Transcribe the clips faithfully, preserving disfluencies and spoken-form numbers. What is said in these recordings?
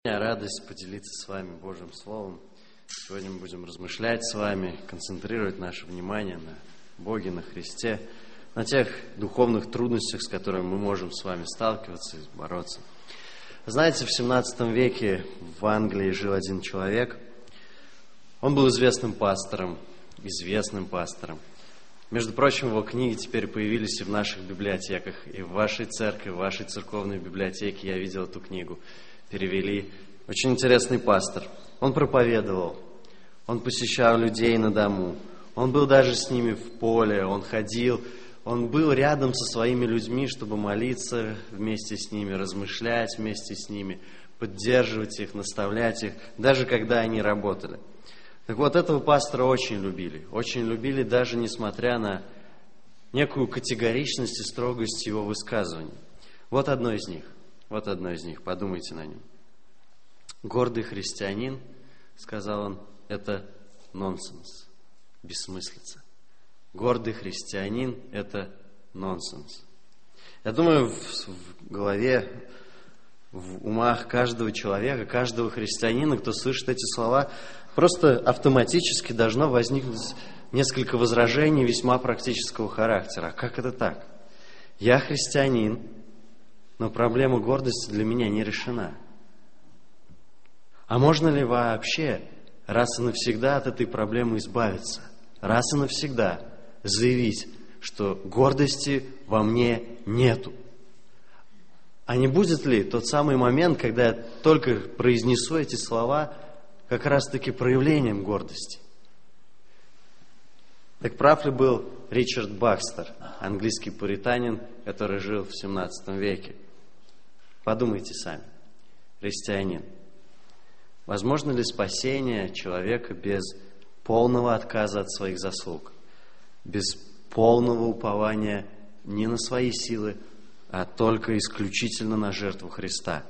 Радость поделиться с вами Божьим Словом. Сегодня мы будем размышлять с вами, концентрировать наше внимание на Боге, на Христе, на тех духовных трудностях, с которыми мы можем с вами сталкиваться и бороться. Знаете, в семнадцатом веке в Англии жил один человек. Он был известным пастором, известным пастором. Между прочим, его книги теперь появились и в наших библиотеках, и в вашей церкви, в вашей церковной библиотеке я видел эту книгу. Перевели. Очень интересный пастор. Он проповедовал, он посещал людей на дому, он был даже с ними в поле, он ходил, он был рядом со своими людьми, чтобы молиться вместе с ними, размышлять вместе с ними, поддерживать их, наставлять их, даже когда они работали. Так вот, этого пастора очень любили, очень любили, даже несмотря на некую категоричность и строгость его высказываний. Вот одно из них. Вот одно из них, подумайте на нем. Гордый христианин, сказал он, это нонсенс, бессмыслица. Гордый христианин – это нонсенс. Я думаю, в, в голове, в умах каждого человека, каждого христианина, кто слышит эти слова, просто автоматически должно возникнуть несколько возражений весьма практического характера. А как это так? Я христианин, но проблема гордости для меня не решена. А можно ли вообще раз и навсегда от этой проблемы избавиться? Раз и навсегда заявить, что гордости во мне нету. А не будет ли тот самый момент, когда я только произнесу эти слова, как раз-таки проявлением гордости? Так прав ли был Ричард Бакстер, английский пуританин, который жил в семнадцатом веке? Подумайте сами, христианин. Возможно ли спасение человека без полного отказа от своих заслуг, без полного упования не на свои силы, а только исключительно на жертву Христа?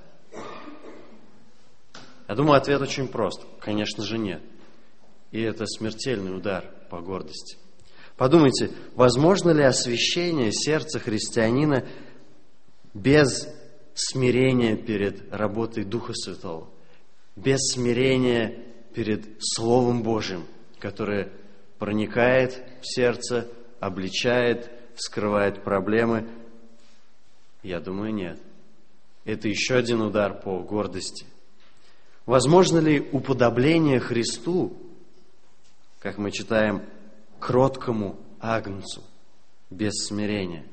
Я думаю, ответ очень прост. Конечно же, нет. И это смертельный удар по гордости. Подумайте, возможно ли освящение сердца христианина без смирения перед работой Духа Святого, без смирения перед Словом Божьим, которое проникает в сердце, обличает, вскрывает проблемы? Я думаю, нет. Это еще один удар по гордости. Возможно ли уподобление Христу, как мы читаем, кроткому агнцу, без смирения?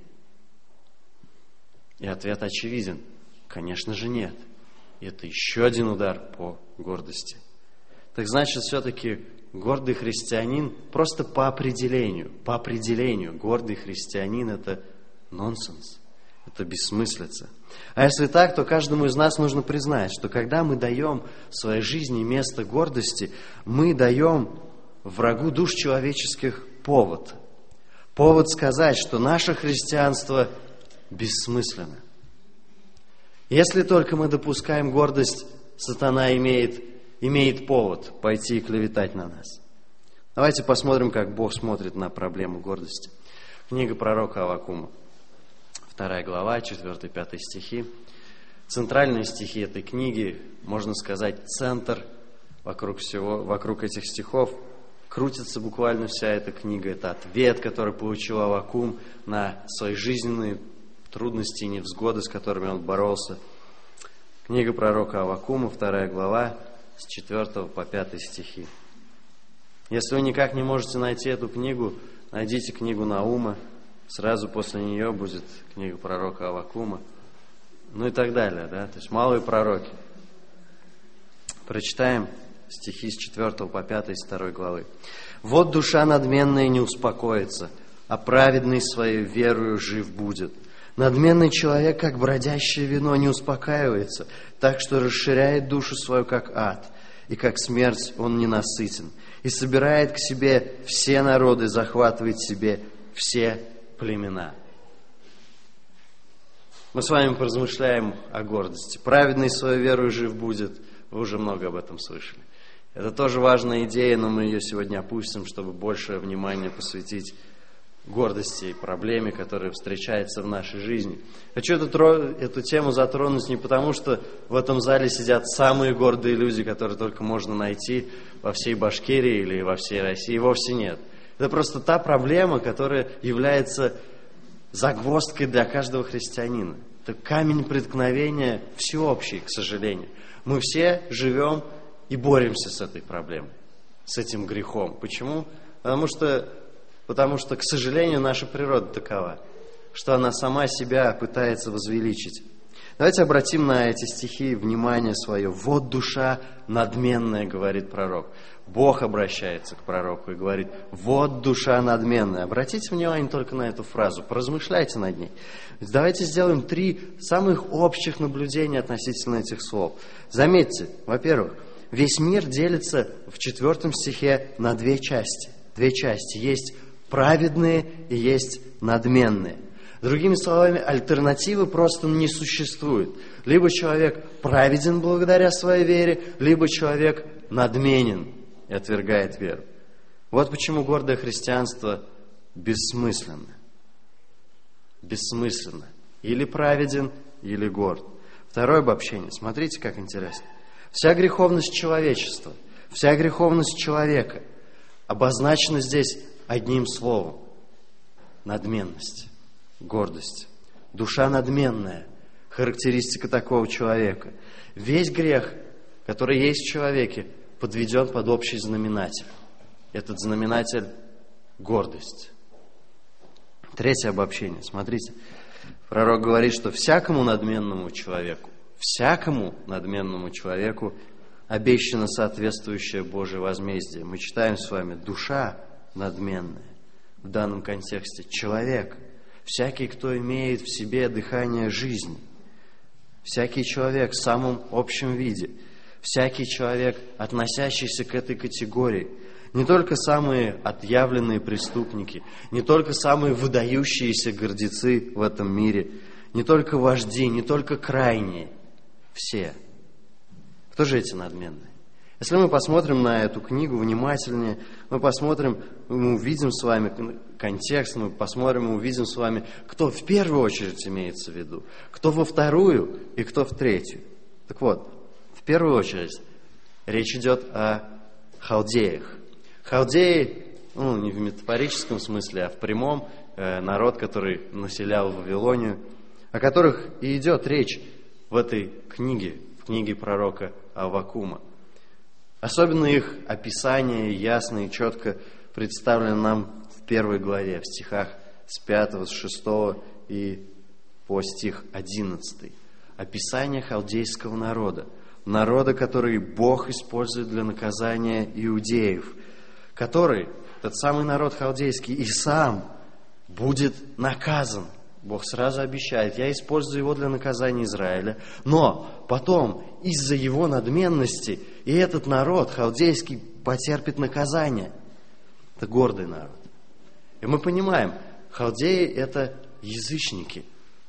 И ответ очевиден. Конечно же, нет. И это еще один удар по гордости. Так значит, все-таки гордый христианин просто по определению, по определению, гордый христианин – это нонсенс, это бессмыслица. А если так, то каждому из нас нужно признать, что когда мы даем в своей жизни место гордости, мы даем врагу душ человеческих повод. Повод сказать, что наше христианство бессмысленно. Если только мы допускаем гордость, сатана имеет, имеет повод пойти и клеветать на нас. Давайте посмотрим, как Бог смотрит на проблему гордости. Книга пророка Аввакума, вторая глава, четыре-пять стихи. Центральные стихи этой книги, можно сказать, центр вокруг всего, вокруг этих стихов. Крутится буквально вся эта книга. Это ответ, который получил Аввакум на свои жизненные трудности и невзгоды, с которыми он боролся. Книга пророка Аввакума, вторая глава, с четвёртого по пятый стихи. Если вы никак не можете найти эту книгу, найдите книгу Наума. Сразу после нее будет книга пророка Аввакума. Ну и так далее, да? То есть малые пророки. Прочитаем стихи с четвёртого по пятый из второй главы. «Вот душа надменная не успокоится, а праведный своей верою жив будет. Надменный человек, как бродящее вино, не успокаивается, так что расширяет душу свою, как ад, и как смерть он ненасытен, и собирает к себе все народы, захватывает себе все племена». Мы с вами поразмышляем о гордости. Праведный свою верою жив будет. Вы уже много об этом слышали. Это тоже важная идея, но мы ее сегодня опустим, чтобы больше внимания посвятить гордости и проблеме, которая встречается в нашей жизни. Хочу эту, эту тему затронуть не потому, что в этом зале сидят самые гордые люди, которые только можно найти во всей Башкирии или во всей России. Вовсе нет. Это просто та проблема, которая является загвоздкой для каждого христианина. Это камень преткновения всеобщий, к сожалению. Мы все живем и боремся с этой проблемой, с этим грехом. Почему? Потому что Потому что, к сожалению, наша природа такова, что она сама себя пытается возвеличить. Давайте обратим на эти стихи внимание свое. «Вот душа надменная», говорит пророк. Бог обращается к пророку и говорит: «Вот душа надменная». Обратите внимание только на эту фразу, поразмышляйте над ней. Давайте сделаем три самых общих наблюдения относительно этих слов. Заметьте, во-первых, весь мир делится в четвертом стихе на две части. Две части. Есть праведные и есть надменные. Другими словами, альтернативы просто не существует. Либо человек праведен благодаря своей вере, либо человек надменен и отвергает веру. Вот почему гордое христианство бессмысленно. Бессмысленно. Или праведен, или горд. Второе обобщение. Смотрите, как интересно. Вся греховность человечества, вся греховность человека обозначена здесь одним словом. Надменность, гордость. Душа надменная. Характеристика такого человека. Весь грех, который есть в человеке, подведен под общий знаменатель. Этот знаменатель – гордость. Третье обобщение. Смотрите. Пророк говорит, что всякому надменному человеку, всякому надменному человеку обещано соответствующее Божие возмездие. Мы читаем с вами: душа надменная. В данном контексте человек, всякий, кто имеет в себе дыхание жизни, всякий человек в самом общем виде, всякий человек, относящийся к этой категории, не только самые отъявленные преступники, не только самые выдающиеся гордецы в этом мире, не только вожди, не только крайние, все. Кто же эти надменные? Если мы посмотрим на эту книгу внимательнее, мы посмотрим, мы увидим с вами контекст, мы посмотрим, мы увидим с вами, кто в первую очередь имеется в виду, кто во вторую и кто в третью. Так вот, в первую очередь речь идет о халдеях. Халдеи, ну, не в метафорическом смысле, а в прямом, э, народ, который населял Вавилонию, о которых и идет речь в этой книге, в книге пророка Аввакума. Особенно их описание ясно и четко представлено нам в первой главе, в стихах с пятого, с шестого и по стих одиннадцатый. Описание халдейского народа. Народа, который Бог использует для наказания иудеев. Который, этот самый народ халдейский, и сам будет наказан. Бог сразу обещает: я использую его для наказания Израиля. Но потом, из-за его надменности, и этот народ халдейский потерпит наказание. Это гордый народ. И мы понимаем, халдеи – это язычники.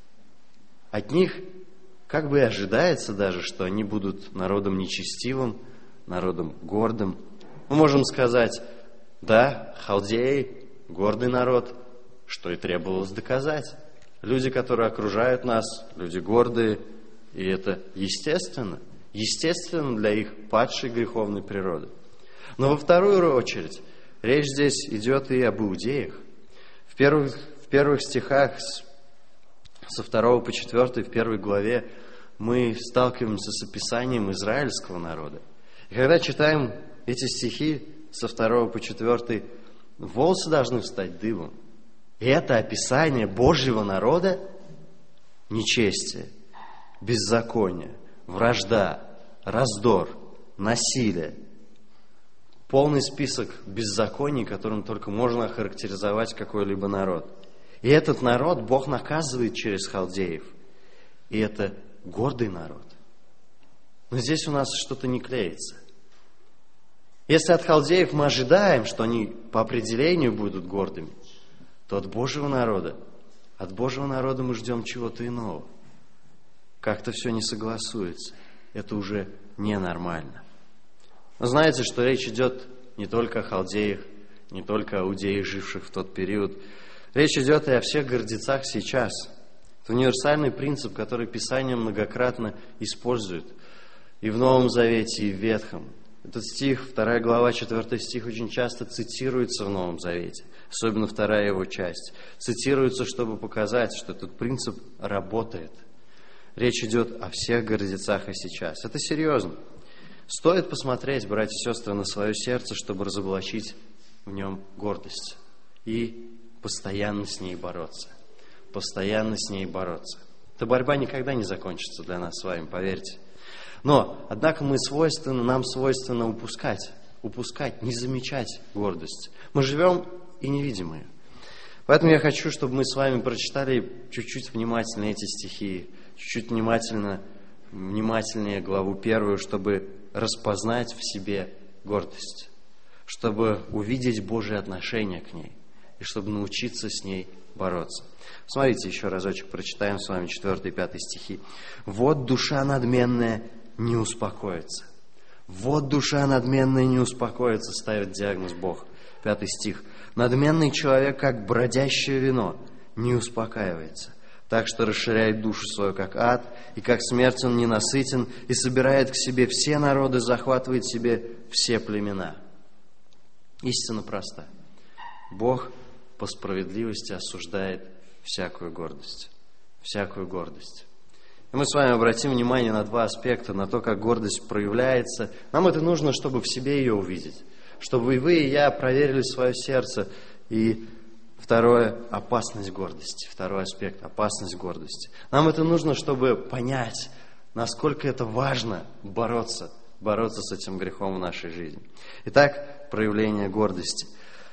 От них как бы и ожидается даже, что они будут народом нечестивым, народом гордым. Мы можем сказать: да, халдеи – гордый народ, что и требовалось доказать. Люди, которые окружают нас, люди гордые, и это естественно, естественно для их падшей греховной природы. Но во вторую очередь речь здесь идет и об иудеях. В первых, в первых стихах с, со второго по четвертый, в первой главе, мы сталкиваемся с описанием израильского народа. И когда читаем эти стихи со второго по четвертый, волосы должны встать дыбом. И это описание Божьего народа – нечестие, беззаконие, вражда, раздор, насилие. Полный список беззаконий, которым только можно охарактеризовать какой-либо народ. И этот народ Бог наказывает через халдеев. И это гордый народ. Но здесь у нас что-то не клеится. Если от халдеев мы ожидаем, что они по определению будут гордыми, то от Божьего народа, от Божьего народа мы ждем чего-то иного. Как-то все не согласуется. Это уже ненормально. Но знаете, что речь идет не только о халдеях, не только о иудеях, живших в тот период. Речь идет и о всех гордецах сейчас. Это универсальный принцип, который Писание многократно использует и в Новом Завете, и в Ветхом. Этот стих, вторая глава, четвертый стих, очень часто цитируется в Новом Завете, особенно вторая его часть. Цитируется, чтобы показать, что этот принцип работает. Речь идет о всех гордецах и сейчас. Это серьезно. Стоит посмотреть, братья и сестры, на свое сердце, чтобы разоблачить в нем гордость и постоянно с ней бороться. Постоянно с ней бороться. Эта борьба никогда не закончится для нас с вами, поверьте. Но, однако, мы свойственно, нам свойственно упускать, упускать, не замечать гордость. Мы живем и не видим ее. Поэтому я хочу, чтобы мы с вами прочитали чуть-чуть внимательно эти стихи, чуть-чуть внимательно, внимательнее главу первую, чтобы распознать в себе гордость, чтобы увидеть Божие отношение к ней и чтобы научиться с ней бороться. Смотрите, еще разочек прочитаем с вами четвертый и пятый стихи. «Вот душа надменная не успокоится». «Вот душа надменная не успокоится», ставит диагноз Бог. Пятый стих. «Надменный человек, как бродящее вино, не успокаивается, так что расширяет душу свою, как ад, и как смерть он ненасытен, и собирает к себе все народы, захватывает себе все племена». Истина проста. Бог по справедливости осуждает всякую гордость. Всякую гордость. И мы с вами обратим внимание на два аспекта, на то, как гордость проявляется. Нам это нужно, чтобы в себе ее увидеть. Чтобы и вы, и я проверили свое сердце. И второе – опасность гордости. Второй аспект – опасность гордости. Нам это нужно, чтобы понять, насколько это важно бороться, бороться с этим грехом в нашей жизни. Итак, проявление гордости.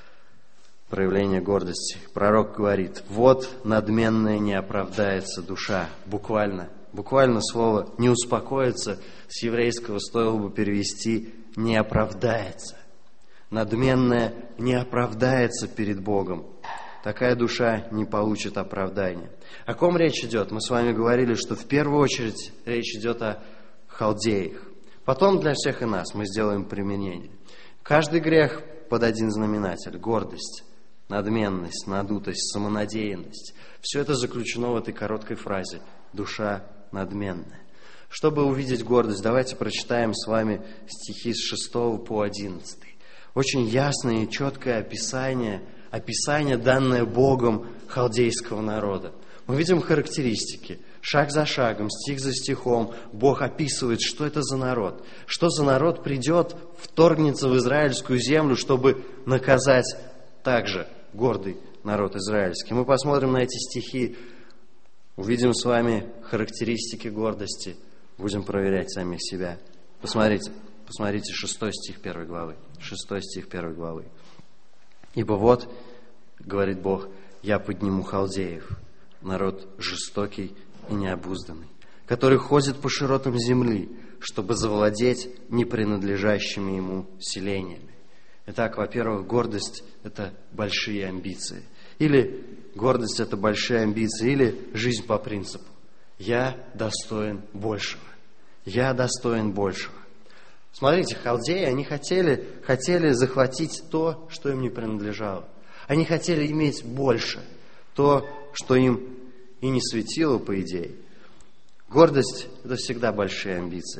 Проявление гордости. Пророк говорит: «Вот надменная не оправдается душа». Буквально. Буквально слово «не успокоится» с еврейского стоило бы перевести «не оправдается». Надменная не оправдается перед Богом. Такая душа не получит оправдания. О ком речь идет? Мы с вами говорили, что в первую очередь речь идет о халдеях. Потом для всех и нас мы сделаем применение. Каждый грех под один знаменатель. Гордость, надменность, надутость, самонадеянность. Все это заключено в этой короткой фразе «душа надменная». Чтобы увидеть гордость, давайте прочитаем с вами стихи с шестого по одиннадцатый. Очень ясное и четкое описание, описание, данное Богом халдейского народа. Мы видим характеристики. Шаг за шагом, стих за стихом Бог описывает, что это за народ. Что за народ придет, вторгнется в израильскую землю, чтобы наказать также гордый народ израильский. Мы посмотрим на эти стихи, увидим с вами характеристики гордости, будем проверять самих себя. Посмотрите, посмотрите шестой стих первой главы. Шестой стих первой главы. «Ибо вот, — говорит Бог, — я подниму халдеев, народ жестокий и необузданный, который ходит по широтам земли, чтобы завладеть непринадлежащими ему селениями». Итак, во-первых, гордость – это большие амбиции. Или гордость – это большие амбиции, или жизнь по принципу «я достоин большего». «Я достоин большего». Смотрите, халдеи, они хотели, хотели захватить то, что им не принадлежало. Они хотели иметь больше, то, что им и не светило, по идее. Гордость – это всегда большие амбиции.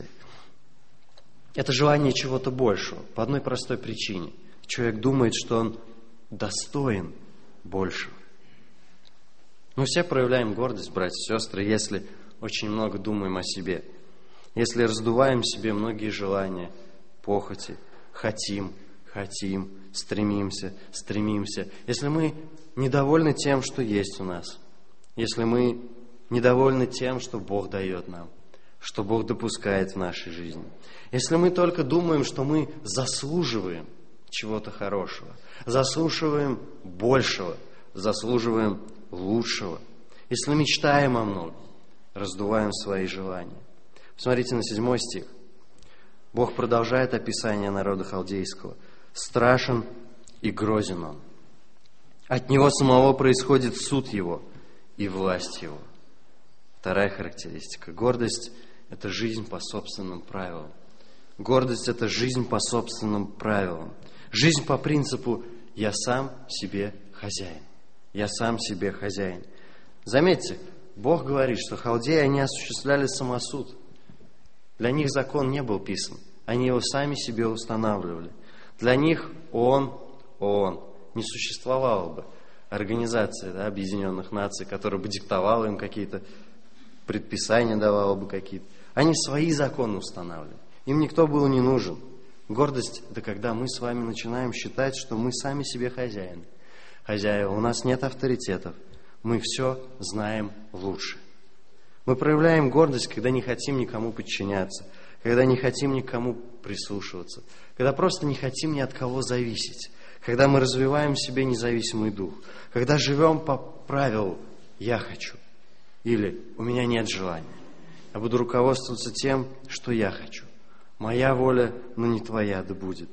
Это желание чего-то большего, по одной простой причине. Человек думает, что он достоин большего. Мы все проявляем гордость, братья и сестры, если очень много думаем о себе. Если раздуваем в себе многие желания, похоти, хотим, хотим, стремимся, стремимся. Если мы недовольны тем, что есть у нас. Если мы недовольны тем, что Бог дает нам, что Бог допускает в нашей жизни. Если мы только думаем, что мы заслуживаем чего-то хорошего, заслуживаем большего, заслуживаем лучшего. Если мечтаем о многом, раздуваем свои желания. Посмотрите на седьмой стих. Бог продолжает описание народа халдейского. «Страшен и грозен он. От него самого происходит суд его и власть его». Вторая характеристика. Гордость – это жизнь по собственным правилам. Гордость – это жизнь по собственным правилам. Жизнь по принципу «я сам себе хозяин». я сам себе хозяин. Заметьте, Бог говорит, что халдеи, они осуществляли самосуд. Для них закон не был писан, они его сами себе устанавливали. Для них ООН, ООН не существовало бы. Организация, да, Объединенных Наций, которая бы диктовала им какие-то предписания, давала бы какие-то. Они свои законы устанавливали. Им никто был не нужен. Гордость – это когда мы с вами начинаем считать, что мы сами себе хозяины. Хозяева, у нас нет авторитетов. Мы все знаем лучше. Мы проявляем гордость, когда не хотим никому подчиняться, когда не хотим никому прислушиваться, когда просто не хотим ни от кого зависеть, когда мы развиваем в себе независимый дух, когда живем по правилу «я хочу» или «у меня нет желания». Я буду руководствоваться тем, что я хочу. Моя воля, но не твоя да будет.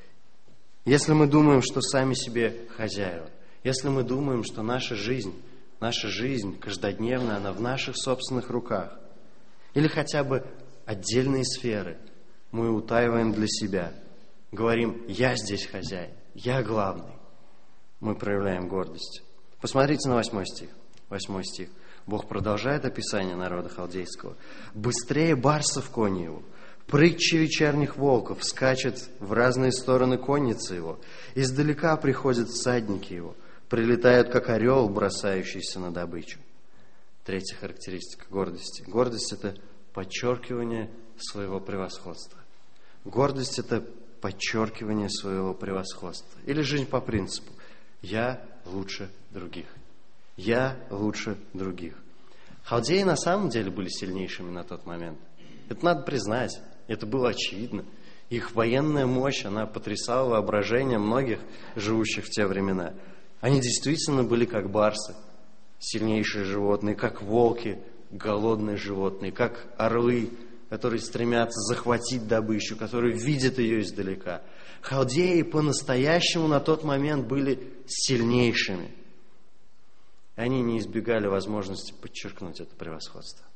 Если мы думаем, что сами себе хозяева, если мы думаем, что наша жизнь, наша жизнь каждодневная, она в наших собственных руках, или хотя бы отдельные сферы мы утаиваем для себя, говорим «я здесь хозяин», «я главный», мы проявляем гордость. Посмотрите на восьмой стих. Восьмой стих. Бог продолжает описание народа халдейского. «Быстрее барсов кони его, прытче вечерних волков, скачет в разные стороны конницы его, издалека приходят всадники его, прилетают, как орел, бросающийся на добычу». Третья характеристика гордости. Гордость – это подчеркивание своего превосходства. Гордость – это подчеркивание своего превосходства. Или жизнь по принципу «я лучше других». Я лучше других. Халдеи на самом деле были сильнейшими на тот момент. Это надо признать. Это было очевидно. Их военная мощь, она потрясала воображение многих живущих в те времена. Они действительно были как барсы, сильнейшие животные, как волки, голодные животные, как орлы, которые стремятся захватить добычу, которые видят ее издалека. Халдеи по-настоящему на тот момент были сильнейшими. Они не избегали возможности подчеркнуть это превосходство.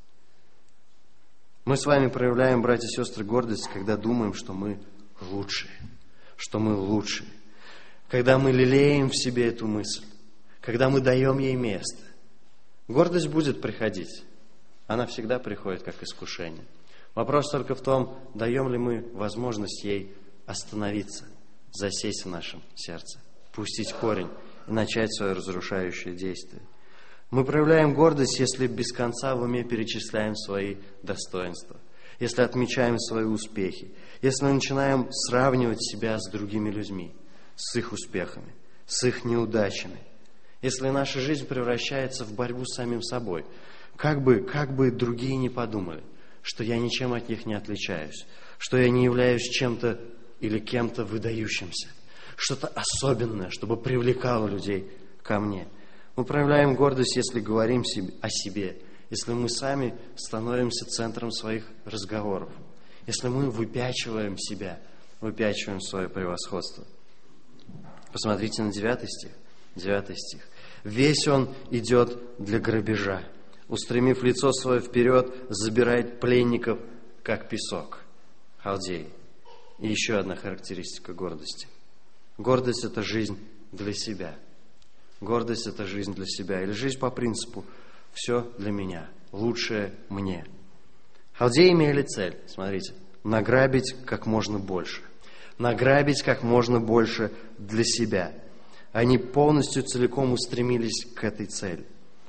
Мы с вами проявляем, братья и сестры, гордость, когда думаем, что мы лучшие, что мы лучшие. Когда мы лелеем в себе эту мысль, когда мы даем ей место. Гордость будет приходить. Она всегда приходит как искушение. Вопрос только в том, даем ли мы возможность ей остановиться, засесть в нашем сердце, пустить корень и начать свое разрушающее действие. Мы проявляем гордость, если без конца в уме перечисляем свои достоинства, если отмечаем свои успехи, если начинаем сравнивать себя с другими людьми, с их успехами, с их неудачами, если наша жизнь превращается в борьбу с самим собой, как бы, как бы другие не подумали, что я ничем от них не отличаюсь, что я не являюсь чем-то или кем-то выдающимся, что-то особенное, чтобы привлекало людей ко мне. Мы проявляем гордость, если говорим о себе, если мы сами становимся центром своих разговоров, если мы выпячиваем себя, выпячиваем свое превосходство. Посмотрите на девятый стих. Девятый стих. «Весь он идет для грабежа, устремив лицо свое вперед, забирает пленников, как песок». Халдеи. И еще одна характеристика гордости. Гордость – это жизнь для себя. Гордость – это жизнь для себя. Или жизнь по принципу «все для меня, лучшее мне». Халдеи имели цель, смотрите, награбить как можно больше. Награбить как можно больше для себя. Они полностью, целиком устремились к этой цели.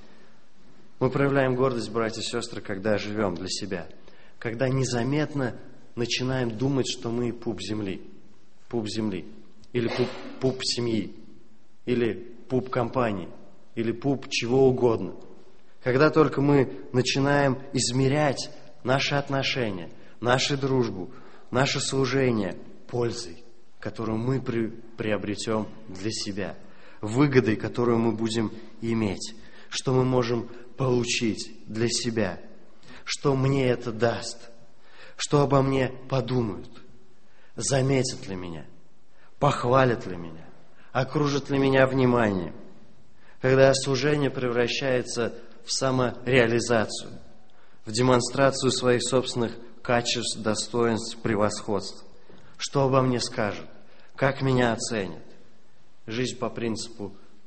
Мы проявляем гордость, братья и сестры, когда живем для себя. Когда незаметно начинаем думать, что мы пуп земли. Пуп земли. Или пуп, пуп семьи. Или пуп компании. Или пуп чего угодно. Когда только мы начинаем измерять наши отношения, нашу дружбу, наше служение пользой, которую мы при, приобретем для себя, выгодой, которую мы будем иметь, что мы можем получить для себя, что мне это даст, что обо мне подумают, заметят ли меня, похвалят ли меня, окружат ли меня вниманием. Когда служение превращается в самореализацию, в демонстрацию своих собственных качеств, достоинств, превосходств. Что обо мне скажут? Как меня оценят? Жизнь по принципу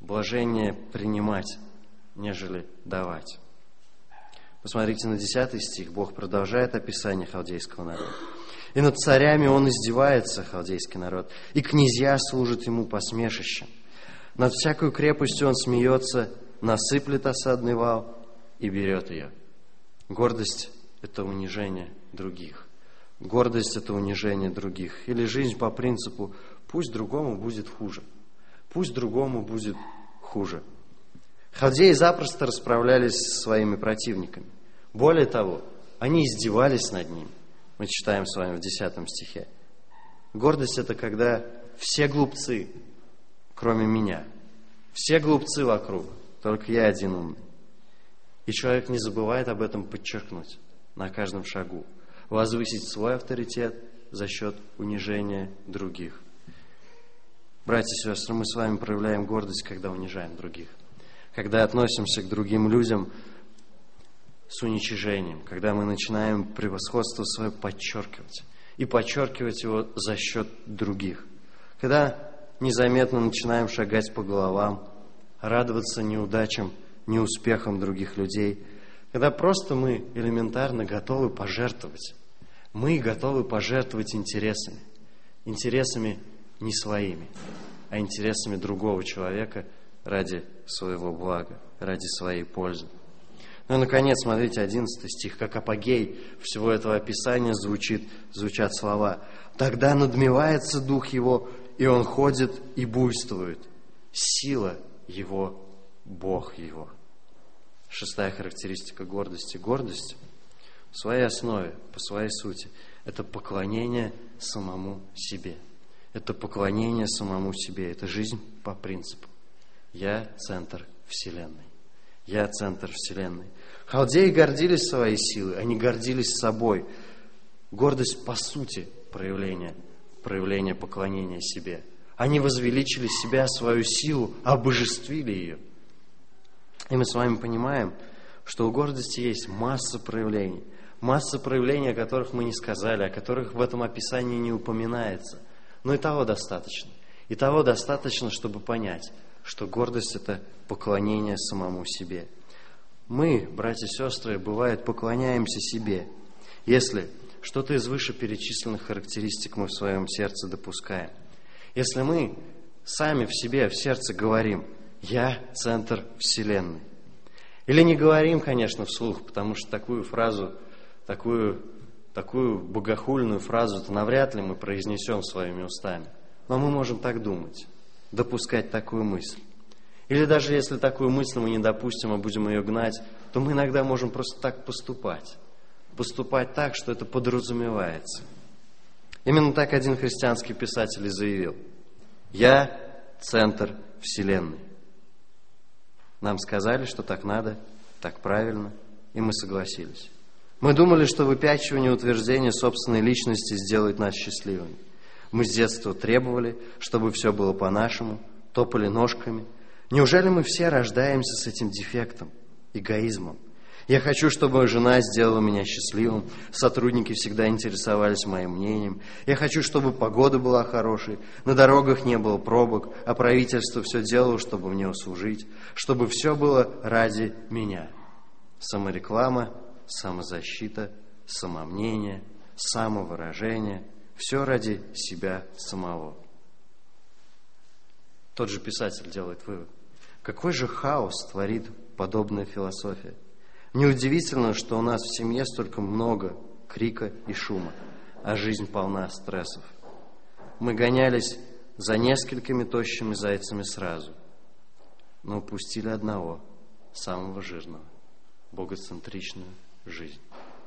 блажение принимать, нежели давать. Посмотрите на десятый стих. Бог продолжает описание халдейского народа. «И над царями он издевается, халдейский народ, и князья служат ему посмешищем. Над всякой крепостью он смеется, насыплет осадный вал и берет ее». Гордость – это унижение других. Гордость – это унижение других. Или жизнь по принципу «пусть другому будет хуже». Пусть другому будет хуже. Халдеи запросто расправлялись со своими противниками. Более того, они издевались над ними. Мы читаем с вами в десятом стихе. Гордость – это когда все глупцы, кроме меня. Все глупцы вокруг, только я один умный. И человек не забывает об этом подчеркнуть на каждом шагу. Возвысить свой авторитет за счет унижения других. Братья и сестры, мы с вами проявляем гордость, когда унижаем других. Когда относимся к другим людям с уничижением. Когда мы начинаем превосходство свое подчеркивать. И подчеркивать его за счет других. Когда незаметно начинаем шагать по головам, радоваться неудачам, неуспехам других людей. Когда просто мы элементарно готовы пожертвовать. Мы готовы пожертвовать интересами. Интересами не своими, а интересами другого человека ради своего блага, ради своей пользы. Ну и, наконец, смотрите, одиннадцатый стих, как апогей всего этого описания звучит, звучат слова. «Тогда надмевается дух его, и он ходит и буйствует. Сила его, Бог его». Шестая характеристика гордости. Гордость в своей основе, по своей сути, это поклонение самому себе. Это поклонение самому себе. Это жизнь по принципу. Я центр Вселенной. Я центр Вселенной. Халдеи гордились своей силой, они гордились собой. Гордость по сути проявления, проявления поклонения себе. Они возвеличили себя, свою силу, обожествили ее. И мы с вами понимаем, что у гордости есть масса проявлений. Масса проявлений, о которых мы не сказали, о которых в этом описании не упоминается. Но и того достаточно. И того достаточно, чтобы понять, что гордость – это поклонение самому себе. Мы, братья и сестры, бывает, поклоняемся себе, если что-то из вышеперечисленных характеристик мы в своем сердце допускаем. Если мы сами в себе, в сердце говорим «Я – центр Вселенной». Или не говорим, конечно, вслух, потому что такую фразу, такую, такую богохульную фразу-то навряд ли мы произнесем своими устами. Но мы можем так думать, допускать такую мысль. Или даже если такую мысль мы не допустим, а будем ее гнать, то мы иногда можем просто так поступать. Поступать так, что это подразумевается. Именно так один христианский писатель и заявил. «Я – центр Вселенной». Нам сказали, что так надо, так правильно, и мы согласились. Мы думали, что выпячивание утверждения собственной личности сделает нас счастливыми. Мы с детства требовали, чтобы все было по-нашему, топали ножками. Неужели мы все рождаемся с этим дефектом, эгоизмом? Я хочу, чтобы жена сделала меня счастливым, сотрудники всегда интересовались моим мнением. Я хочу, чтобы погода была хорошей, на дорогах не было пробок, а правительство все делало, чтобы мне услужить, чтобы все было ради меня. Самореклама, самозащита, самомнение, самовыражение – все ради себя самого. Тот же писатель делает вывод. Какой же хаос творит подобная философия? Неудивительно, что у нас в семье столько много крика и шума, а жизнь полна стрессов. Мы гонялись за несколькими тощими зайцами сразу, но упустили одного, самого жирного, богоцентричную жизнь.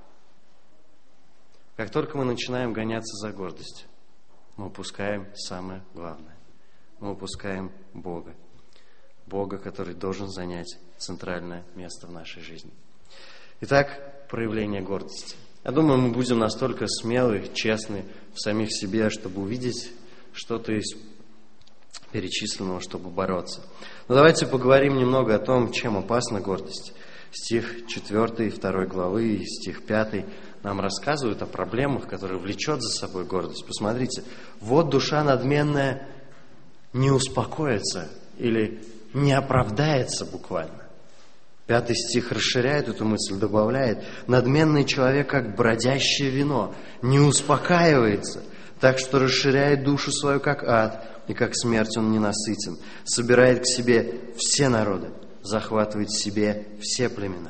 Как только мы начинаем гоняться за гордостью, мы упускаем самое главное. Мы упускаем Бога. Бога, который должен занять центральное место в нашей жизни. Итак, проявление гордости. Я думаю, мы будем настолько смелы, честны в самих себе, чтобы увидеть что-то из перечисленного, чтобы бороться. Но давайте поговорим немного о том, чем опасна гордость. Стих четвёртый, второй главы и стих пятый нам рассказывают о проблемах, которые влечет за собой гордость. Посмотрите, вот душа надменная не успокоится или не оправдается буквально. Пятый стих расширяет эту мысль, добавляет: надменный человек, как бродящее вино, не успокаивается, так что расширяет душу свою, как ад, и как смерть он ненасытен, собирает к себе все народы, захватывает себе все племена.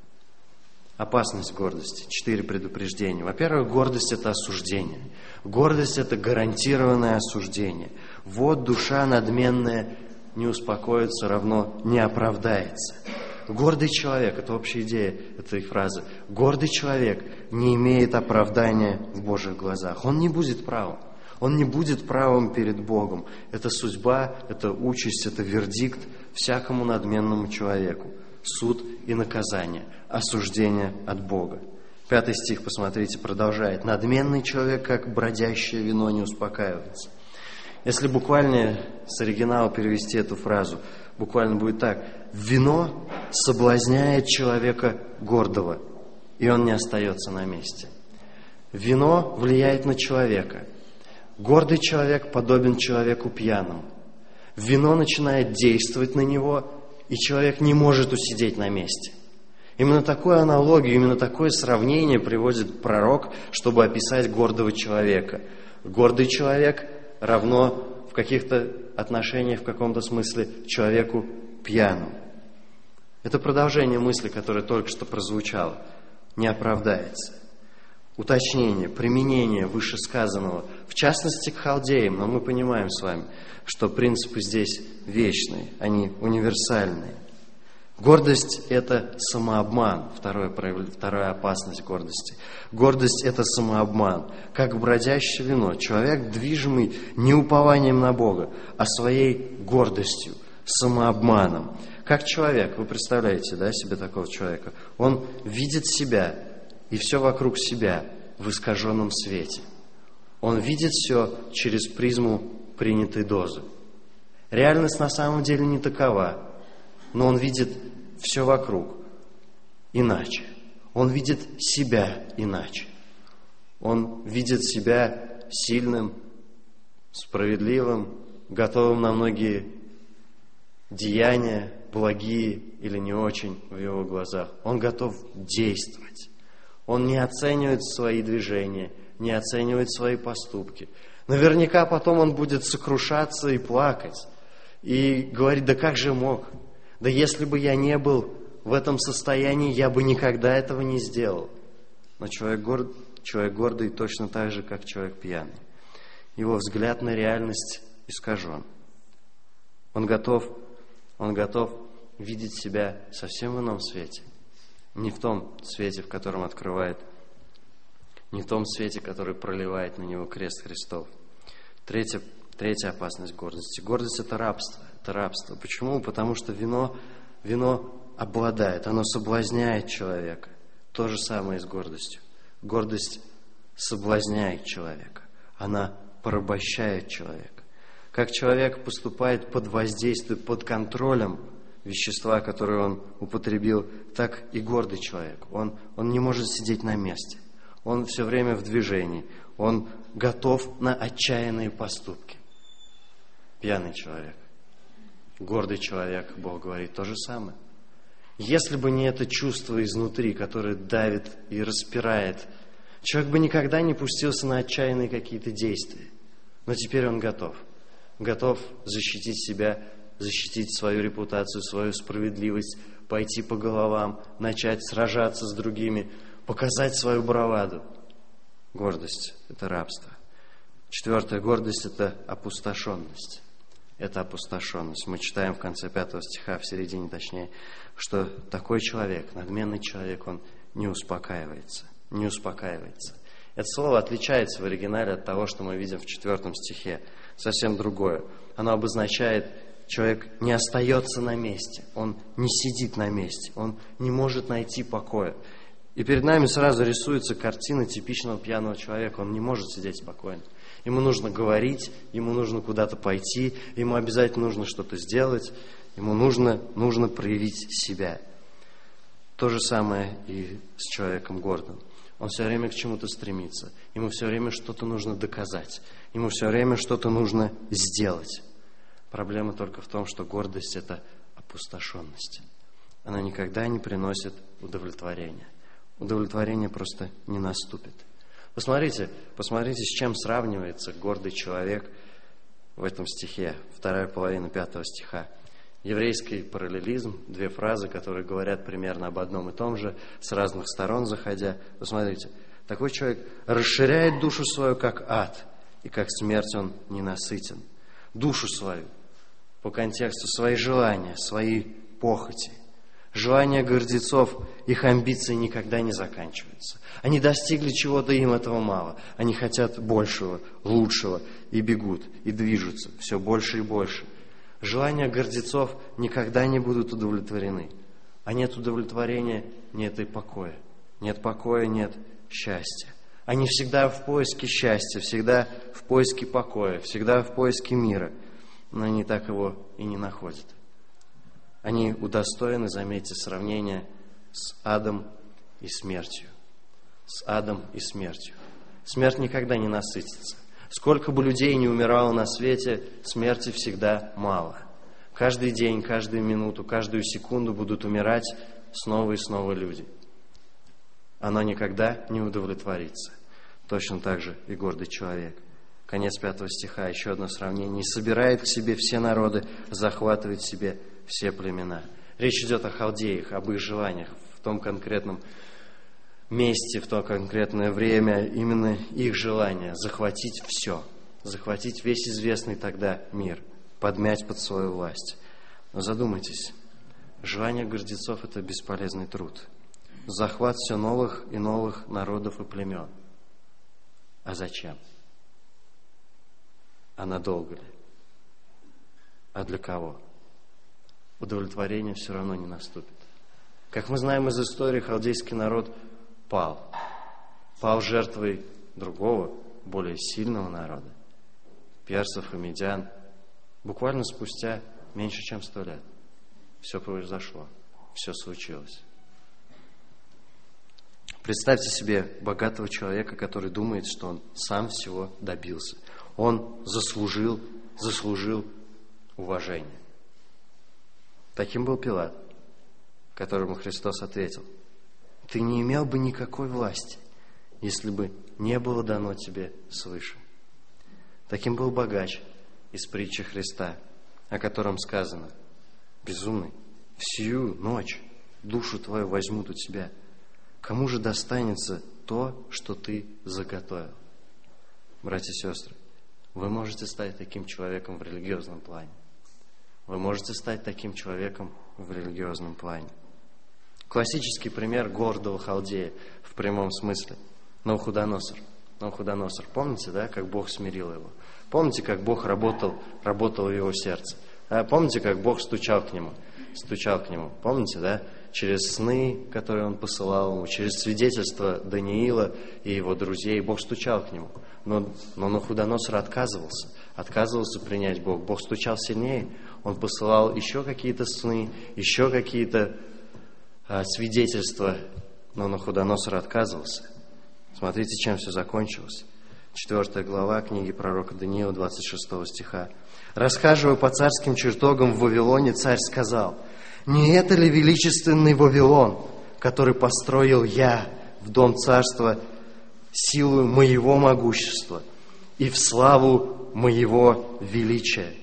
Опасность гордости. Четыре предупреждения. Во-первых, гордость – это осуждение. Гордость – это гарантированное осуждение. Вот душа надменная не успокоится, равно не оправдается. Гордый человек – это общая идея этой фразы. Гордый человек не имеет оправдания в Божьих глазах. Он не будет правым. Он не будет правым перед Богом. Это судьба, это участь, это вердикт всякому надменному человеку. Суд и наказание, осуждение от Бога. Пятый стих, посмотрите, продолжает. Надменный человек, как бродящее вино, не успокаивается. Если буквально с оригинала перевести эту фразу, буквально будет так. Вино соблазняет человека гордого, и он не остается на месте. Вино влияет на человека. Гордый человек подобен человеку пьяному. Вино начинает действовать на него, и человек не может усидеть на месте. Именно такую аналогию, именно такое сравнение приводит пророк, чтобы описать гордого человека. Гордый человек равно в каких-то отношениях, в каком-то смысле, человеку пьяному. Это продолжение мысли, которая только что прозвучала. Не оправдается. Уточнение, применение вышесказанного, в частности к халдеям, но мы понимаем с вами, что принципы здесь вечные, они универсальные. Гордость – это самообман, второе прояв... вторая опасность гордости. Гордость – это самообман, как бродящее вино. Человек, движимый не упованием на Бога, а своей гордостью, самообманом. Как человек, вы представляете, да, себе такого человека? Он видит себя и все вокруг себя в искаженном свете. Он видит все через призму принятой дозы. Реальность на самом деле не такова, но он видит все вокруг иначе. Он видит себя иначе. Он видит себя сильным, справедливым, готовым на многие деяния, благие или не очень в его глазах. Он готов действовать. Он не оценивает свои движения, не оценивает свои поступки. Наверняка потом он будет сокрушаться и плакать. И говорить: да как же мог? Да если бы я не был в этом состоянии, я бы никогда этого не сделал. Но человек, горд, человек гордый точно так же, как человек пьяный. Его взгляд на реальность искажен. Он готов, он готов видеть себя совсем в ином свете. Не в том свете, в котором открывает, не в том свете, который проливает на него крест Христов. Третья, третья опасность гордости. Гордость – это рабство. Это рабство. Почему? Потому что вино, вино обладает, оно соблазняет человека. То же самое и с гордостью. Гордость соблазняет человека. Она порабощает человека. Как человек поступает под воздействием, под контролем вещества, которое он употребил, так и гордый человек. Он, он не может сидеть на месте. Он все время в движении. Он готов на отчаянные поступки. Пьяный человек. Гордый человек, Бог говорит, то же самое. Если бы не это чувство изнутри, которое давит и распирает, человек бы никогда не пустился на отчаянные какие-то действия. Но теперь он готов. Готов защитить себя, защитить свою репутацию, свою справедливость, пойти по головам, начать сражаться с другими, показать свою браваду. Гордость – это рабство. Четвертая гордость – это опустошенность. Это опустошенность. Мы читаем в конце пятого стиха, в середине точнее, что такой человек, надменный человек, он не успокаивается. Не успокаивается. Это слово отличается в оригинале от того, что мы видим в четвертом стихе. Совсем другое. Оно обозначает, человек не остается на месте. Он не сидит на месте. Он не может найти покоя. И перед нами сразу рисуется картина типичного пьяного человека. Он не может сидеть спокойно. Ему нужно говорить, ему нужно куда-то пойти, ему обязательно нужно что-то сделать, ему нужно, нужно проявить себя. То же самое и с человеком гордым. Он все время к чему-то стремится, ему все время что-то нужно доказать, ему все время что-то нужно сделать. Проблема только в том, что гордость – это опустошенность. Она никогда не приносит удовлетворения. Удовлетворение просто не наступит. Посмотрите, посмотрите, с чем сравнивается гордый человек в этом стихе, вторая половина пятого стиха. Еврейский параллелизм, две фразы, которые говорят примерно об одном и том же, с разных сторон заходя. Посмотрите, такой человек расширяет душу свою, как ад, и как смерть он ненасытен. Душу свою, по контексту свои желания, свои похоти. Желания гордецов, их амбиции никогда не заканчиваются. Они достигли чего-то, им этого мало. Они хотят большего, лучшего, и бегут, и движутся все больше и больше. Желания гордецов никогда не будут удовлетворены. А нет удовлетворения, нет и покоя. Нет покоя, нет счастья. Они всегда в поиске счастья, всегда в поиске покоя, всегда в поиске мира. Но они так его и не находят. Они удостоены, заметьте, сравнения с адом и смертью. С адом и смертью. Смерть никогда не насытится. Сколько бы людей не умирало на свете, смерти всегда мало. Каждый день, каждую минуту, каждую секунду будут умирать снова и снова люди. Оно никогда не удовлетворится. Точно так же и гордый человек. Конец пятого стиха, еще одно сравнение. «И собирает к себе все народы, захватывает себе все племена». Речь идет о халдеях, об их желаниях в том конкретном месте, в то конкретное время. Именно их желание захватить все, захватить весь известный тогда мир, подмять под свою власть. Но задумайтесь, желание гордецов – это бесполезный труд. Захват все новых и новых народов и племен. А зачем? А надолго ли? А для кого? Удовлетворение все равно не наступит. Как мы знаем из истории, халдейский народ пал. Пал жертвой другого, более сильного народа, персов и медян. Буквально спустя меньше, чем сто лет. Все произошло, все случилось. Представьте себе богатого человека, который думает, что он сам всего добился. Он заслужил, заслужил уважение. Таким был Пилат, которому Христос ответил: «Ты не имел бы никакой власти, если бы не было дано тебе свыше». Таким был богач из притчи Христа, о котором сказано: «Безумный, всю ночь душу твою возьмут у тебя. Кому же достанется то, что ты заготовил?» Братья и сестры, вы можете стать таким человеком в религиозном плане. Вы можете стать таким человеком в религиозном плане. Классический пример гордого халдея в прямом смысле. Навуходоносор. Навуходоносор. Помните, да, как Бог смирил его? Помните, как Бог работал, работал в его сердце? А помните, как Бог стучал к нему? Стучал к нему. Помните, да? Через сны, которые он посылал ему, через свидетельства Даниила и его друзей, Бог стучал к нему. Но, но Навуходоносор отказывался. Отказывался принять Бог. Бог стучал сильнее. Он посылал еще какие-то сны, еще какие-то а, свидетельства. Но Навуходоносор отказывался. Смотрите, чем все закончилось. Четвертая глава книги пророка Даниила, двадцать шестого стиха. «Расхаживая по царским чертогам в Вавилоне, царь сказал: не это ли величественный Вавилон, который построил я в дом царства силою моего могущества и в славу моего величия?»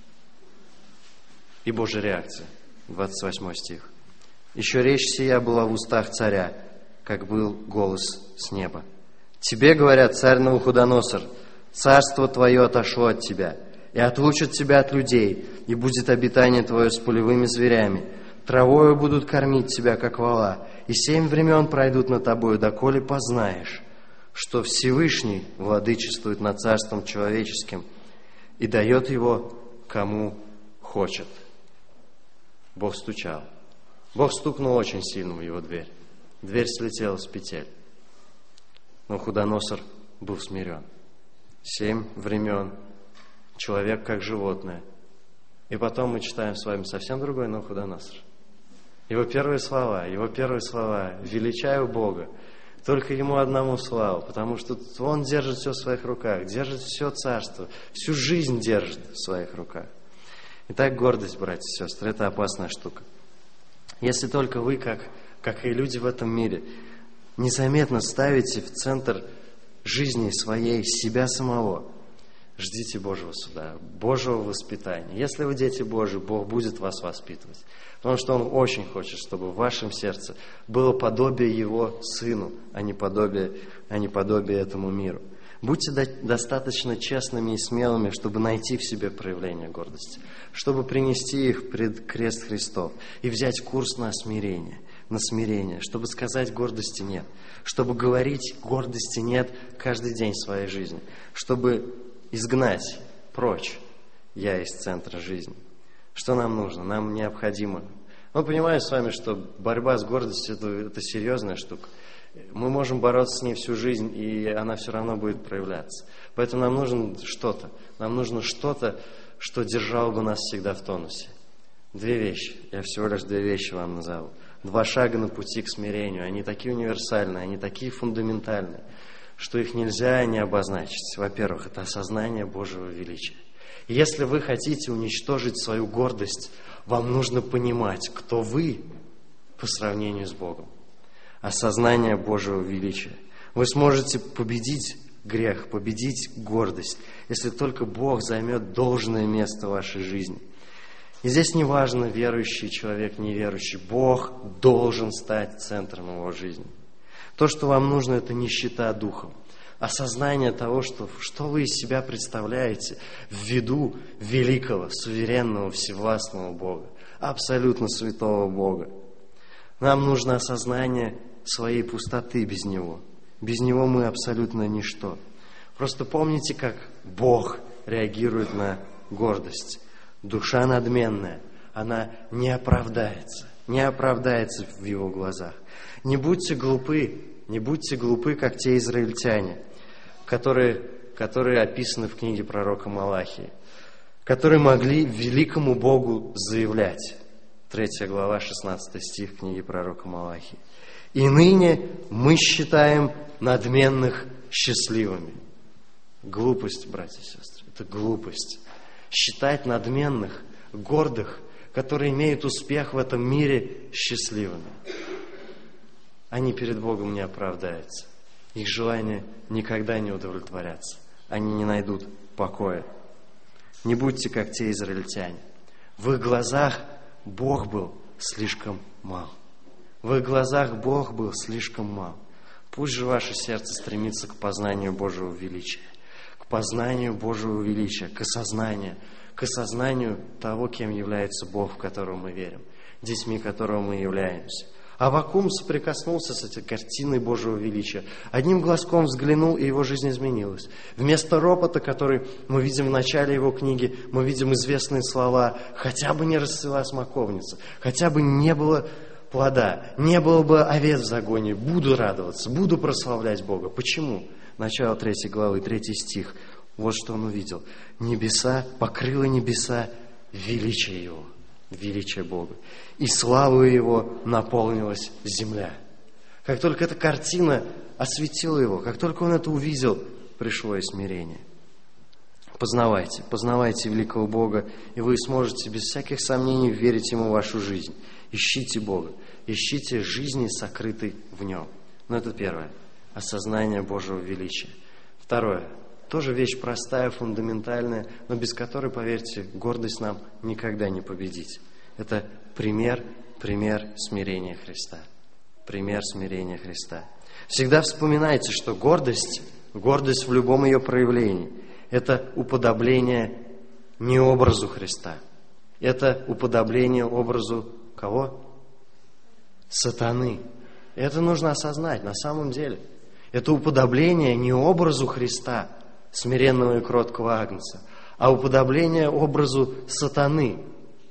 И Божья реакция, двадцать восьмой стих. «Еще речь сия была в устах царя, как был голос с неба. Тебе, говорят, царь Навуходоносор, царство твое отошло от тебя, и отлучат тебя от людей, и будет обитание твое с полевыми зверями. Травою будут кормить тебя, как вола, и семь времен пройдут над тобою, доколе познаешь, что Всевышний владычествует над царством человеческим и дает его кому хочет». Бог стучал. Бог стукнул очень сильно в его дверь. Дверь слетела с петель. Навуходоносор был смирен. Семь времен. Человек как животное. И потом мы читаем с вами совсем другой Навуходоносор. Его первые слова, его первые слова: «Величаю Бога, только Ему одному славу», потому что Он держит все в своих руках, держит все царство, всю жизнь держит в своих руках. Итак, гордость, братья и сестры, это опасная штука. Если только вы, как, как и люди в этом мире, незаметно ставите в центр жизни своей себя самого, ждите Божьего суда, Божьего воспитания. Если вы дети Божьи, Бог будет вас воспитывать. Потому что Он очень хочет, чтобы в вашем сердце было подобие Его Сыну, а не подобие, а не подобие этому миру. Будьте до, достаточно честными и смелыми, чтобы найти в себе проявление гордости, чтобы принести их пред крест Христов и взять курс на смирение, на смирение, чтобы сказать гордости нет, чтобы говорить гордости нет каждый день своей жизни, чтобы изгнать прочь «я» из центра жизни. Что нам нужно? Нам необходимо. Мы понимаем с вами, что борьба с гордостью это, это серьезная штука. Мы можем бороться с ней всю жизнь, и она все равно будет проявляться. Поэтому нам нужно что-то. Нам нужно что-то, что держало бы нас всегда в тонусе. Две вещи. Я всего лишь две вещи вам назову. Два шага на пути к смирению. Они такие универсальные, они такие фундаментальные, что их нельзя не обозначить. Во-первых, это осознание Божьего величия. И если вы хотите уничтожить свою гордость, вам нужно понимать, кто вы по сравнению с Богом. Осознание Божьего величия. Вы сможете победить грех, победить гордость, если только Бог займет должное место в вашей жизни. И здесь не важно, верующий человек, неверующий. Бог должен стать центром его жизни. То, что вам нужно, это нищета духом. Осознание того, что, что вы из себя представляете в виду великого, суверенного, всевластного Бога, абсолютно святого Бога. Нам нужно осознание своей пустоты без Него. Без Него мы абсолютно ничто. Просто помните, как Бог реагирует на гордость. Душа надменная, она не оправдается, не оправдается в Его глазах. Не будьте глупы, не будьте глупы, как те израильтяне, которые, которые описаны в книге пророка Малахии, которые могли великому Богу заявлять. Третья глава, шестнадцатый стих книги пророка Малахии. «И ныне мы считаем надменных счастливыми». Глупость, братья и сестры, это глупость. Считать надменных, гордых, которые имеют успех в этом мире, счастливыми. Они перед Богом не оправдаются. Их желания никогда не удовлетворятся. Они не найдут покоя. Не будьте, как те израильтяне. В их глазах Бог был слишком мал. В их глазах Бог был слишком мал. Пусть же ваше сердце стремится к познанию Божьего величия, к познанию Божьего величия, к осознанию, к осознанию того, кем является Бог, в которого мы верим, детьми которого мы являемся. Аввакум соприкоснулся с этой картиной Божьего величия. Одним глазком взглянул, и его жизнь изменилась. Вместо ропота, который мы видим в начале его книги, мы видим известные слова: «Хотя бы не расцвела смоковница, хотя бы не было плода, не было бы овец в загоне, буду радоваться, буду прославлять Бога». Почему? Начало третьей главы, третий стих. Вот что он увидел. Небеса, покрыло небеса величие Его, величие Бога. И славою Его наполнилась земля. Как только эта картина осветила его, как только он это увидел, пришло и смирение. Познавайте, познавайте великого Бога, и вы сможете без всяких сомнений верить Ему в вашу жизнь. Ищите Бога, ищите жизни, сокрытой в Нем. Но это первое. Осознание Божьего величия. Второе. Тоже вещь простая, фундаментальная, но без которой, поверьте, гордость нам никогда не победить. Это пример, пример смирения Христа. Пример смирения Христа. Всегда вспоминайте, что гордость, гордость в любом ее проявлении, это уподобление не образу Христа. Это уподобление образу кого? Сатаны. Это нужно осознать на самом деле. Это уподобление не образу Христа, смиренного и кроткого агнца, а уподобление образу сатаны.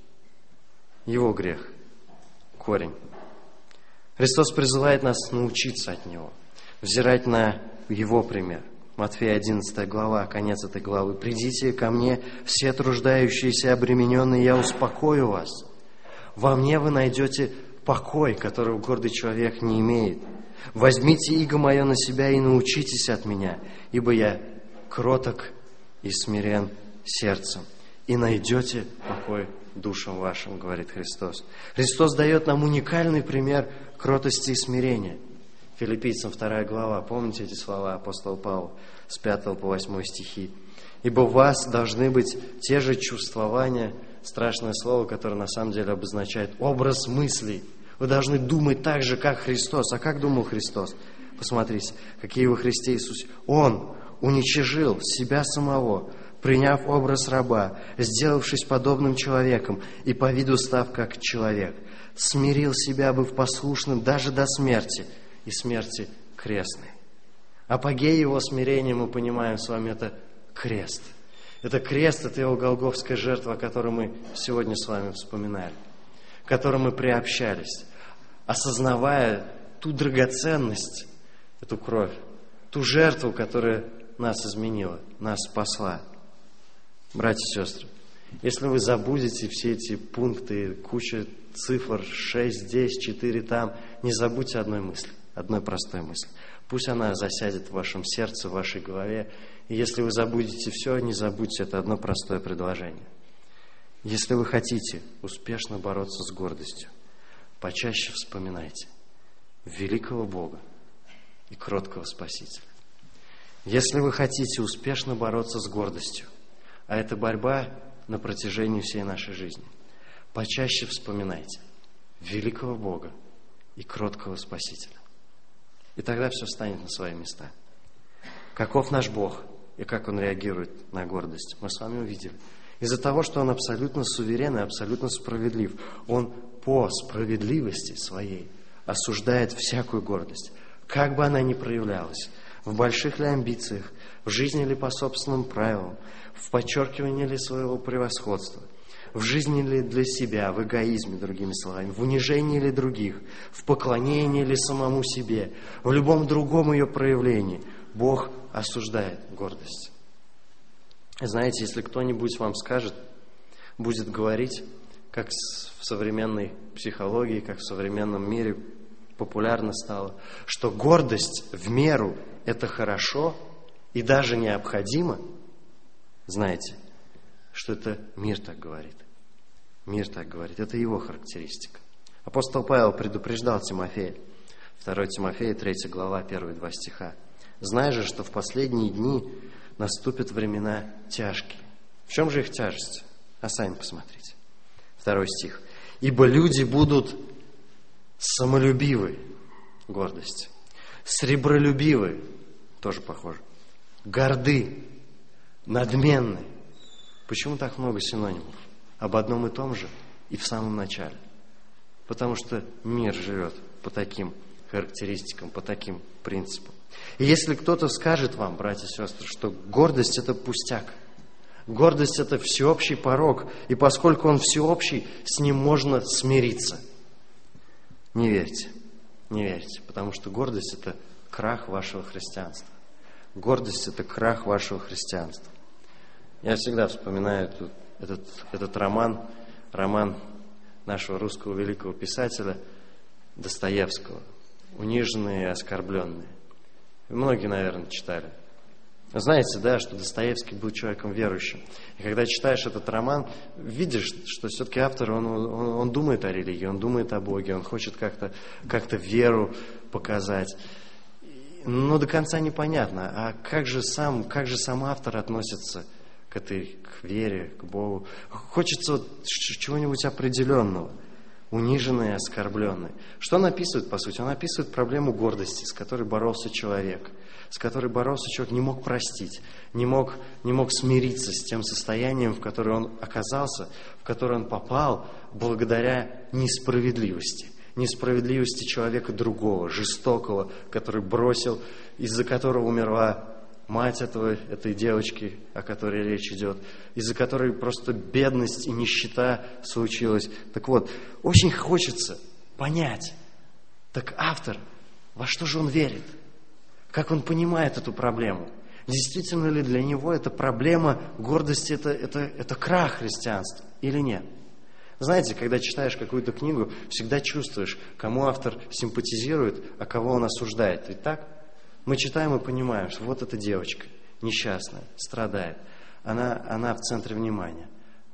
Его грех, корень. Христос призывает нас научиться от Него, взирать на Его пример. Матфея одиннадцатая глава, конец этой главы. «Придите ко мне, все труждающиеся и обремененные, я успокою вас. Во мне вы найдете покой, которого гордый человек не имеет. Возьмите иго мое на себя и научитесь от меня, ибо я кроток и смирен сердцем, и найдете покой душам вашим, говорит Христос. Христос дает нам уникальный пример кротости и смирения. Филиппийцам вторая глава, помните эти слова апостола Павла с пятого по восьмой стихи? «Ибо у вас должны быть те же чувствования», страшное слово, которое на самом деле обозначает образ мыслей. Вы должны думать так же, как Христос. А как думал Христос? Посмотрите, какие во Христе Иисусе. Он уничижил себя самого, приняв образ раба, сделавшись подобным человеком и по виду став как человек, смирил себя, быв послушным даже до смерти, и смерти крестной. Апогей его смирения, мы понимаем с вами, это крест. Это крест, это его голгофская жертва, о которой мы сегодня с вами вспоминали, к которой мы приобщались, осознавая ту драгоценность, эту кровь, ту жертву, которая нас изменила, нас спасла. Братья и сестры, если вы забудете все эти пункты, куча цифр, шесть здесь, четыре там, не забудьте одной мысли, одной простой мысли. Пусть она засядет в вашем сердце, в вашей голове. И если вы забудете все, не забудьте это одно простое предложение. Если вы хотите успешно бороться с гордостью, почаще вспоминайте великого Бога и кроткого Спасителя. Если вы хотите успешно бороться с гордостью, а это борьба на протяжении всей нашей жизни, почаще вспоминайте великого Бога и кроткого Спасителя. И тогда все встанет на свои места. Каков наш Бог и как Он реагирует на гордость, мы с вами увидели. Из-за того, что Он абсолютно суверен и абсолютно справедлив, Он по справедливости своей осуждает всякую гордость, как бы она ни проявлялась, в больших ли амбициях, в жизни ли по собственным правилам, в подчеркивании ли своего превосходства, в жизни ли для себя, в эгоизме, другими словами, в унижении ли других, в поклонении ли самому себе, в любом другом ее проявлении. Бог осуждает гордость. Знаете, если кто-нибудь вам скажет, будет говорить, как в современной психологии, как в современном мире популярно стало, что гордость в меру – это хорошо и даже необходимо, знаете, что это мир так говорит. Мир так говорит. Это его характеристика. Апостол Павел предупреждал Тимофея. второе Тимофея, третья глава, первые два стиха. «Знай же, что в последние дни наступят времена тяжкие». В чем же их тяжесть? А сами посмотрите. Второй стих. «Ибо люди будут самолюбивы», гордость, сребролюбивы, тоже похоже, горды, надменны. Почему так много синонимов? Об одном и том же и в самом начале. Потому что мир живет по таким характеристикам, по таким принципам. И если кто-то скажет вам, братья и сестры, что гордость – это пустяк, гордость – это всеобщий порок, и поскольку он всеобщий, с ним можно смириться. Не верьте, не верьте, потому что гордость – это крах вашего христианства. Гордость – это крах вашего христианства. Я всегда вспоминаю этот, этот, этот роман, роман нашего русского великого писателя Достоевского «Униженные и оскорбленные». Многие, наверное, читали. Знаете, да, что Достоевский был человеком верующим. И когда читаешь этот роман, видишь, что все-таки автор, он, он, он думает о религии, он думает о Боге, он хочет как-то, как-то веру показать. Но до конца непонятно, а как же сам, как же сам автор относится к этой, к вере, к Богу. Хочется вот чего-нибудь определенного. Униженный и оскорбленный. Что он описывает, по сути? Он описывает проблему гордости, с которой боролся человек. С которой боролся человек, не мог простить, не мог, не мог смириться с тем состоянием, в которое он оказался, в которое он попал благодаря несправедливости. Несправедливости человека другого, жестокого, который бросил, из-за которого умерла мать этого, этой девочки, о которой речь идет, из-за которой просто бедность и нищета случилась. Так вот, очень хочется понять, так автор, во что же он верит? Как он понимает эту проблему? Действительно ли для него эта проблема гордости, это, это, это крах христианства или нет? Знаете, когда читаешь какую-то книгу, всегда чувствуешь, кому автор симпатизирует, а кого он осуждает. Ведь так? Мы читаем и понимаем, что вот эта девочка, несчастная, страдает. Она, она в центре внимания.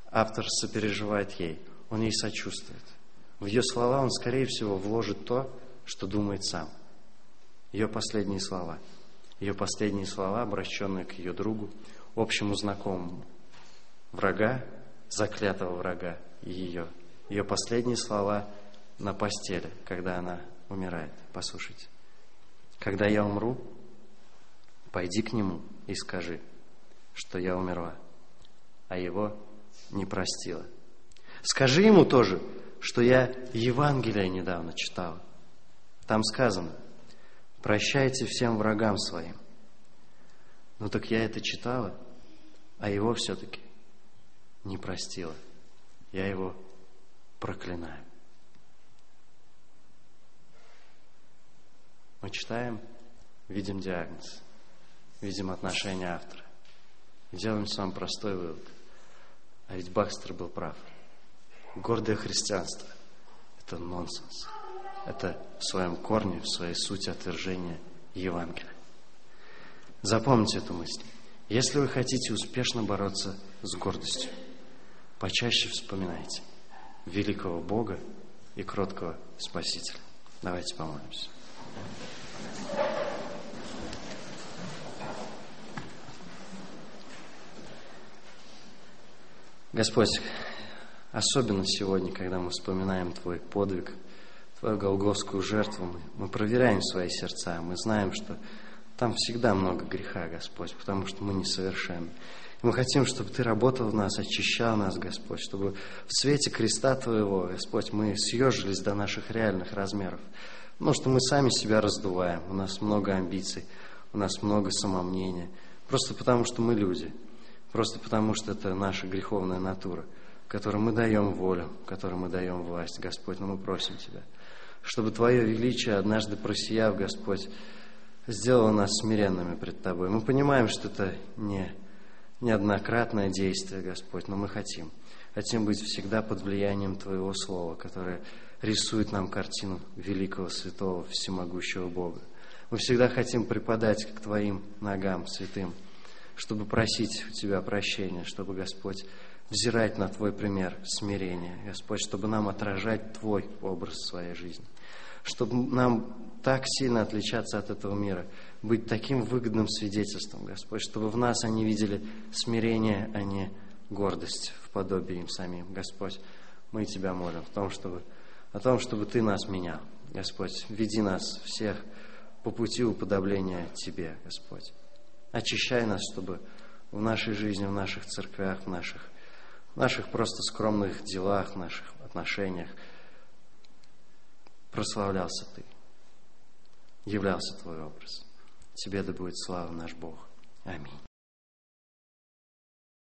автор сопереживает ей, он ей сочувствует. В ее слова он, скорее всего, вложит то, что думает сам. Ее последние слова. Ее последние слова, обращенные к ее другу, общему знакомому. Врага, заклятого врага и ее. Ее последние слова на постели, когда она умирает. Послушайте. Когда я умру, пойди к нему и скажи, что я умерла, а его не простила. Скажи ему тоже, что я Евангелие недавно читала. Там сказано: прощайте всем врагам своим. Ну так я это читала, а его все-таки не простила. Я его проклинаю. Мы читаем, видим диагноз, видим отношение автора. И делаем с вами простой вывод. А ведь Бакстер был прав. Гордое христианство – это нонсенс. Это в своем корне, в своей сути отвержение Евангелия. Запомните эту мысль. Если вы хотите успешно бороться с гордостью, почаще вспоминайте великого Бога и кроткого Спасителя. Давайте помолимся. Господь, особенно сегодня, когда мы вспоминаем Твой подвиг, Твою голгофскую жертву, мы, мы проверяем свои сердца, мы знаем, что там всегда много греха, Господь, потому что мы несовершенны. И мы хотим, чтобы Ты работал в нас, очищал нас, Господь, чтобы в свете креста Твоего, Господь, мы съежились до наших реальных размеров. Потому что мы сами себя раздуваем, у нас много амбиций, у нас много самомнения, просто потому что мы люди, просто потому что это наша греховная натура, которой мы даем волю, которой мы даем власть, Господь, но мы просим Тебя, чтобы Твое величие, однажды просияв, Господь, сделало нас смиренными пред Тобой. Мы понимаем, что это не неоднократное действие, Господь, но мы хотим. Хотим быть всегда под влиянием Твоего Слова, которое рисует нам картину великого, святого, всемогущего Бога. Мы всегда хотим припадать к Твоим ногам святым, чтобы просить у Тебя прощения, чтобы, Господь, взирать на Твой пример смирения, Господь, чтобы нам отражать Твой образ в своей жизни, чтобы нам так сильно отличаться от этого мира, быть таким выгодным свидетельством, Господь, чтобы в нас они видели смирение, а не гордость в подобии им самим. Господь, мы Тебя молим в том, чтобы, о том, чтобы Ты нас менял. Господь, веди нас всех по пути уподобления Тебе, Господь. Очищай нас, чтобы в нашей жизни, в наших церквях, в наших, в наших просто скромных делах, в наших отношениях прославлялся Ты, являлся Твой образ. Тебе да будет слава наш Бог. Аминь.